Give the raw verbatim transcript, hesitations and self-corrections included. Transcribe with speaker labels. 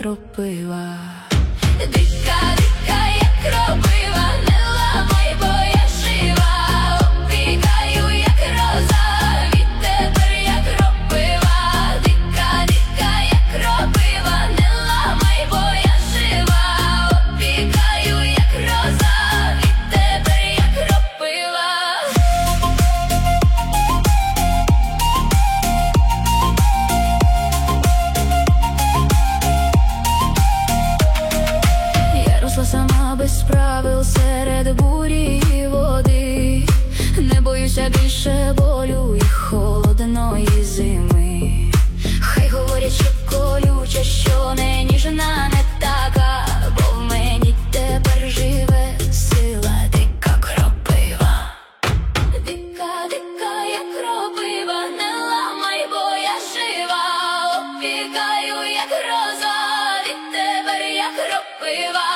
Speaker 1: кропива. Дика, дика, як кропива, не ламай, бо я жива. Опікаю, як роза, відтепер як кропива. Дика, дика, як кропива, не ламай, бо я жива. Опікаю, як роза, відтепер як кропива. Сама без правил серед бурі і води, не боюся більше болю і холодної зими. Хай говорять, що колюча, що не ніжна, не така, бо в мені тепер живе сила, дика кропива. Дика, дика, як кропива, не ламай, бо я жива. Опікаю, як роза, відтепер як кропива.